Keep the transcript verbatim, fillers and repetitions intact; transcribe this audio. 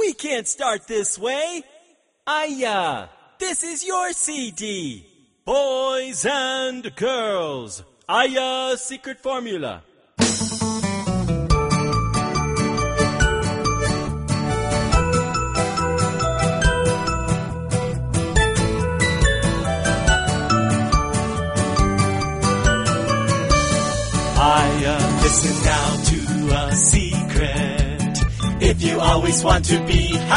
We can't start this way. Aya, this is your C D. Boys and girls, Aya's secret formula. Aya, listen now to a secret. If you always want to be happy,